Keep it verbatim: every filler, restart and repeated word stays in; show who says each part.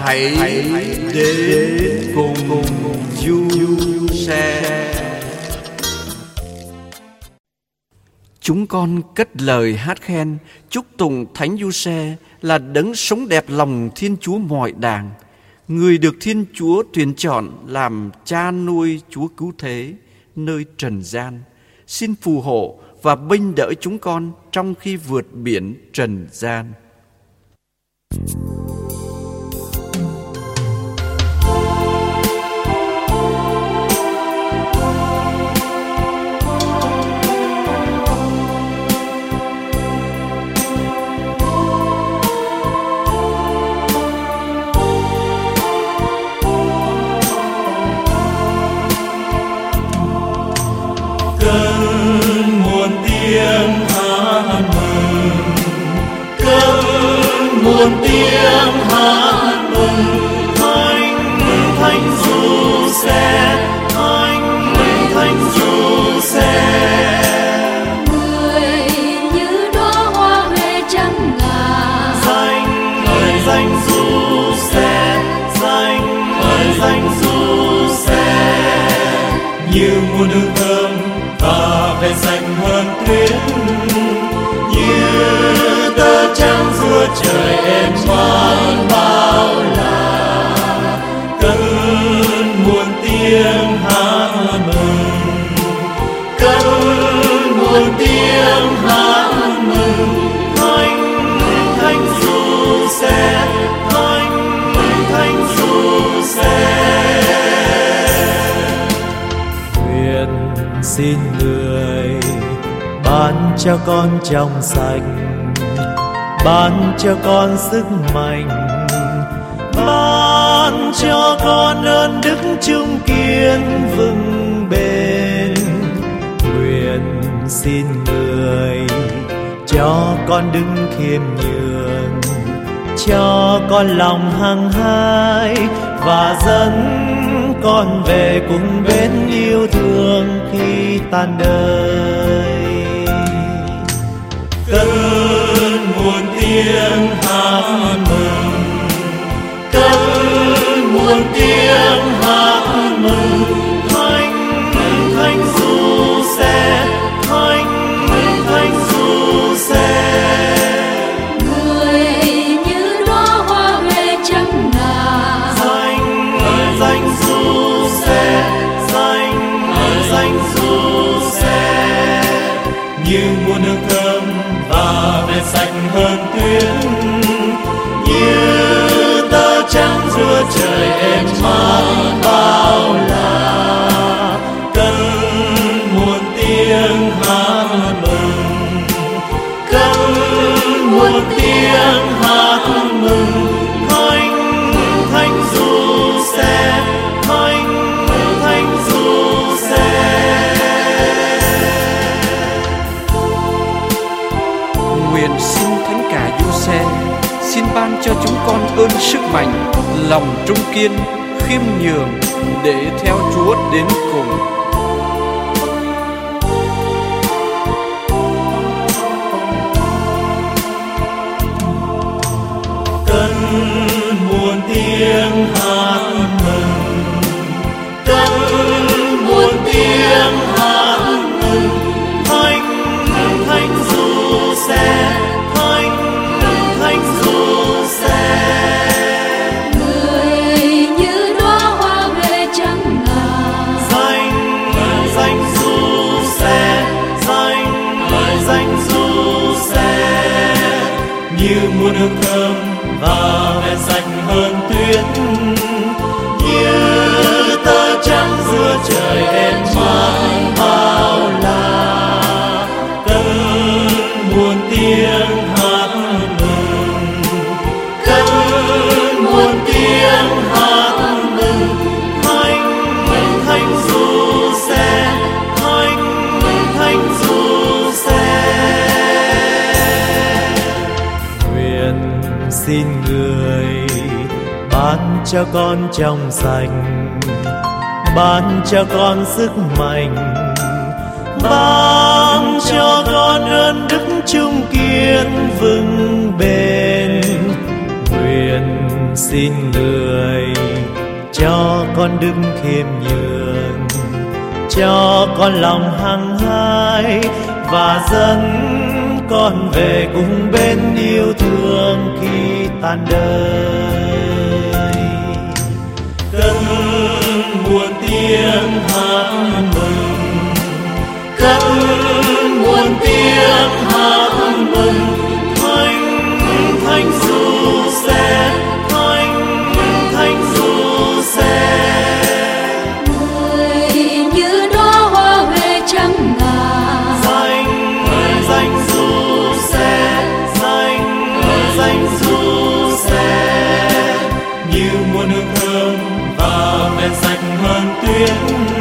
Speaker 1: hãy đến cùng Du-xe. Chúng con cất lời hát khen chúc tụng Thánh Du-xe là đấng sống đẹp lòng Thiên Chúa mọi đàng, người được Thiên Chúa tuyển chọn làm cha nuôi Chúa cứu thế nơi trần gian. Xin phù hộ và bênh đỡ chúng con trong khi vượt biển trần gian.
Speaker 2: Muôn tiếng hát mừng Thánh Thánh Du-xe, Thánh Thánh Du-xe.
Speaker 3: Người như đóa hoa huệ trắng ngà,
Speaker 2: Danh ơi danh Du-xe, danh ơi danh Du-xe. Như muôn hương thơm và vẻ xanh hơn tuyết, như tơ trắng giữa trời êm man bao la. Cất muôn tiếng hát mừng, cất muôn tiếng hát mừng. Thánh Thánh Du-xe, Thánh Thánh Du-xe.
Speaker 4: Nguyện xin người ban cho con trong sạch, ban cho con sức mạnh, ban cho con ơn đức chung kiên vững bền. Nguyện xin người cho con đứng khiêm nhường, cho con lòng hăng hái và dẫn con về cùng bên yêu thương khi tan đời.
Speaker 2: Cất muôn tiếng hát mừng, cất muôn tiếng hát mừng. Thánh Thánh Du-xe, Thánh Thánh Du-xe.
Speaker 3: người như đóa hoa huệ trắng ngà,
Speaker 2: Danh ơi danh Du-xe, danh ơi danh Du-xe. Như muôn hương thơm và vẻ xanh hơn tuyết, như tơ trắng giữa trời êm man bao la. Cất muôn tiếng hát mừng, cất muôn tiếng hát mừng. Thánh Thánh Du-xe, Thánh Thánh Du-xe.
Speaker 1: Nguyện xin Thánh Cả Du-xe xin ban cho chúng con ơn sức mạnh, lòng trung kiên, khiêm nhường để theo Chúa đến cùng.
Speaker 2: Cất muôn tiếng hát mừng, cất muôn tiếng hát mừng. Thánh Thánh Du-xe, Thánh Thánh Du-xe.
Speaker 3: người như đóa hoa huệ trắng ngà,
Speaker 2: Danh ơi danh Du-xe, danh ơi danh Du-xe. Như muôn hương thơm và vẻ xanh hơn tuyết, như tơ trắng giữa trời êm man bao la. Cất muôn tiếng hát mừng, cất muôn tiếng hát mừng. Thánh Thánh Du-xe, Thánh Thánh Du-xe.
Speaker 4: Nguyện xin người ban cho con trong sạch, ban cho con sức mạnh, ban cho con ơn đức chung kiên vững bền. Nguyện xin người cho con đức khiêm nhường, cho con lòng hăng hái và dẫn con về cùng bên yêu thương khi tan đời.
Speaker 2: Cất muôn tiếng hát mừng, cất muôn tiếng hát mừng, thánh thánh Du-xe, thánh thánh Du-xe.
Speaker 3: người như đóa hoa huệ trắng ngà,
Speaker 2: Danh danh Du-xe, danh danh Du-xe, như muôn hương thơm và men sạch hơn tuyết